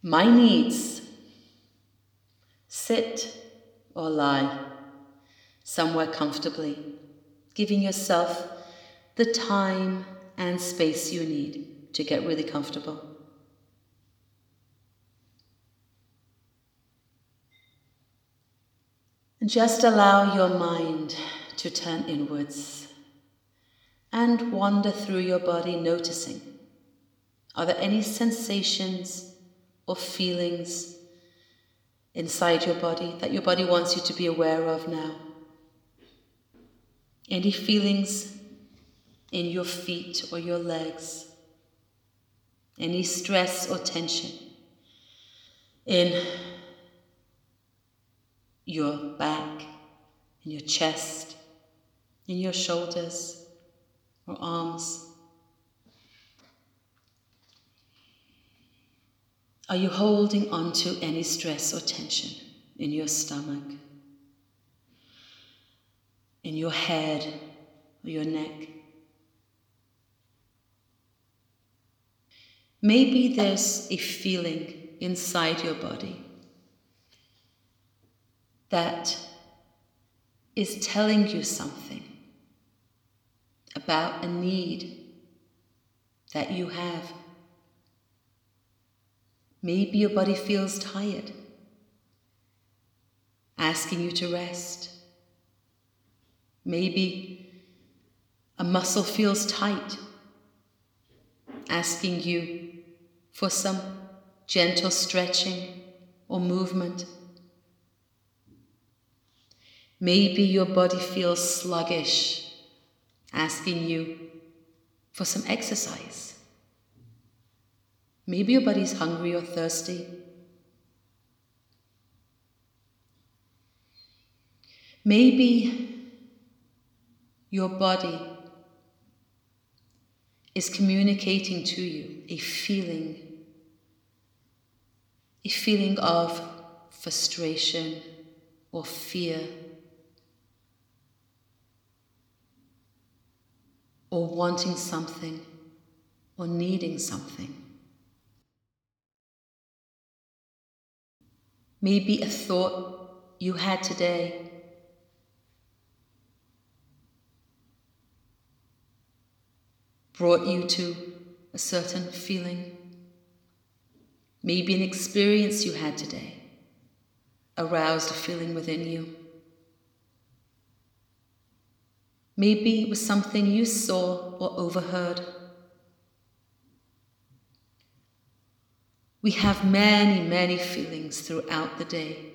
My needs. Sit or lie somewhere comfortably, giving yourself the time and space you need to get really comfortable. And just allow your mind to turn inwards and wander through your body, noticing, are there any sensations or feelings inside your body that your body wants you to be aware of now? Any feelings in your feet or your legs? Any stress or tension in your back, in your chest, in your shoulders or arms? Are you holding on to any stress or tension in your stomach, in your head or your neck? Maybe there's a feeling inside your body that is telling you something about a need that you have. Maybe your body feels tired, asking you to rest. Maybe a muscle feels tight, asking you for some gentle stretching or movement. Maybe your body feels sluggish, asking you for some exercise. Maybe your body's hungry or thirsty. Maybe your body is communicating to you a feeling of frustration or fear, or wanting something or needing something. Maybe a thought you had today brought you to a certain feeling. Maybe an experience you had today aroused a feeling within you. Maybe it was something you saw or overheard. We have many, many feelings throughout the day.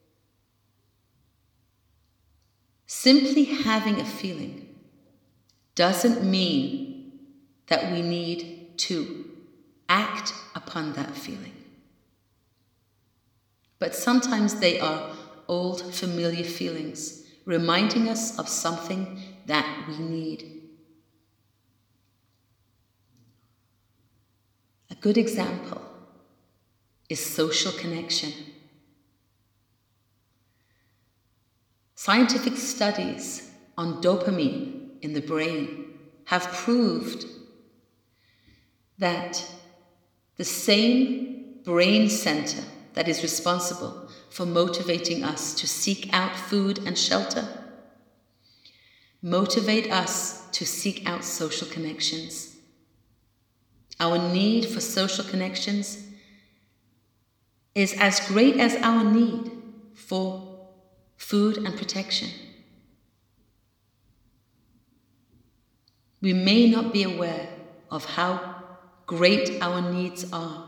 Simply having a feeling doesn't mean that we need to act upon that feeling. But sometimes they are old, familiar feelings, reminding us of something that we need. A good example is social connection. Scientific studies on dopamine in the brain have proved that the same brain center that is responsible for motivating us to seek out food and shelter motivate us to seek out social connections. Our need for social connections is as great as our need for food and protection. We may not be aware of how great our needs are.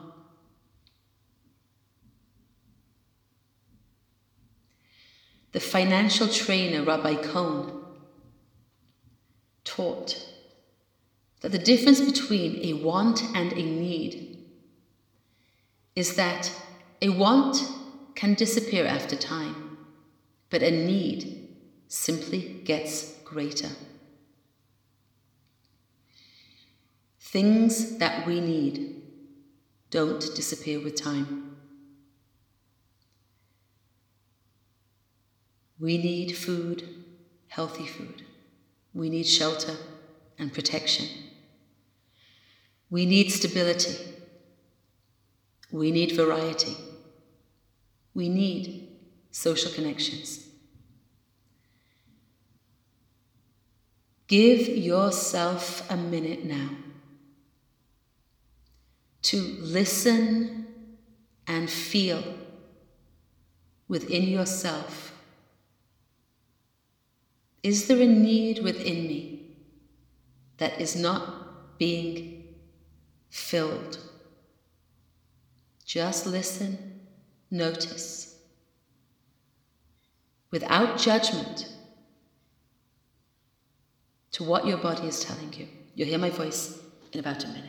The financial trainer Rabbi Cohn taught that the difference between a want and a need is that a want can disappear after time, but a need simply gets greater. Things that we need don't disappear with time. We need food, healthy food. We need shelter and protection. We need stability. We need variety. We need social connections. Give yourself a minute now to listen and feel within yourself. Is there a need within me that is not being filled? Just listen, notice, without judgment, to what your body is telling you. You'll hear my voice in about a minute.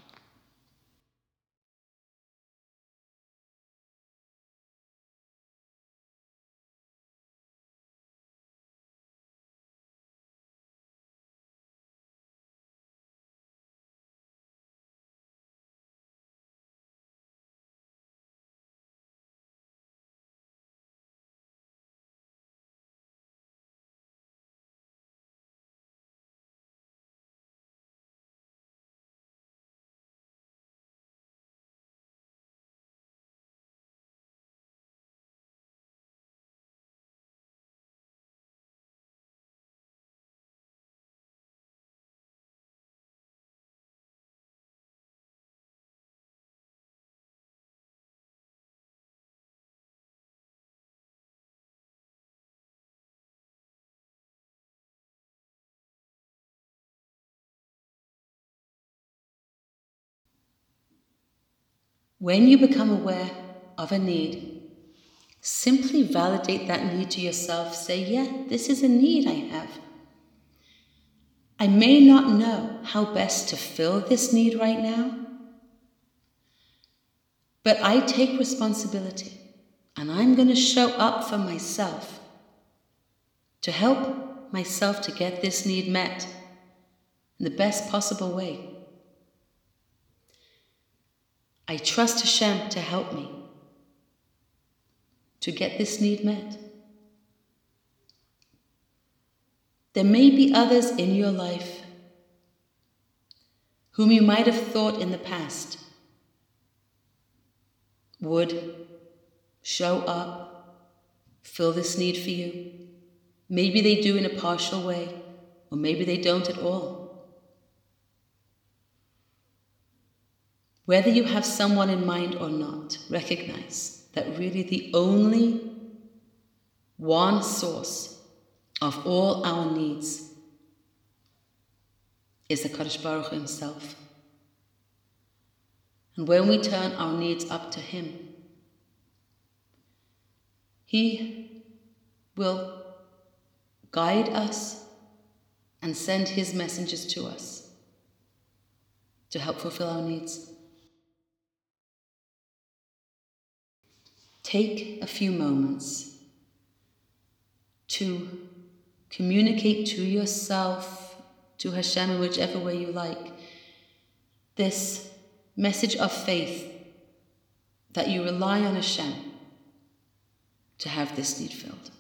When you become aware of a need, simply validate that need to yourself. Say, yeah, this is a need I have. I may not know how best to fill this need right now, but I take responsibility and I'm going to show up for myself to help myself to get this need met in the best possible way. I trust Hashem to help me to get this need met. There may be others in your life whom you might have thought in the past would show up, fill this need for you. Maybe they do in a partial way, or maybe they don't at all. Whether you have someone in mind or not, recognize that really the only one source of all our needs is the Kadosh Baruch Hu himself. And when we turn our needs up to him, he will guide us and send his messengers to us to help fulfill our needs. Take a few moments to communicate to yourself, to Hashem in whichever way you like, this message of faith that you rely on Hashem to have this need filled.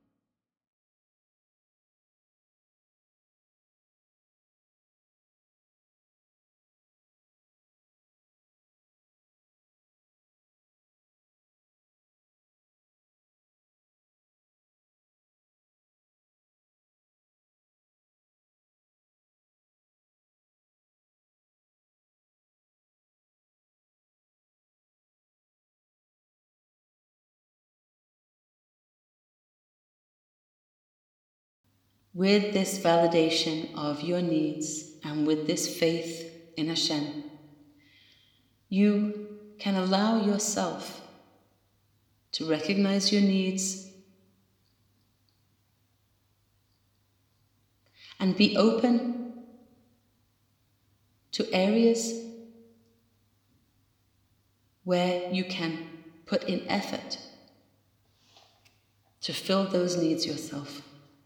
With this validation of your needs and with this faith in Hashem, you can allow yourself to recognize your needs and be open to areas where you can put in effort to fill those needs yourself.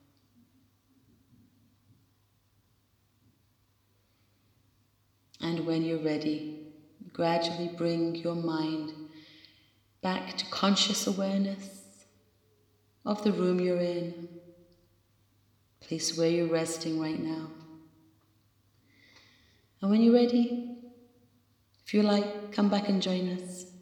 And when you're ready, gradually bring your mind back to conscious awareness of the room you're in, place where you're resting right now. And when you're ready, if you like, come back and join us.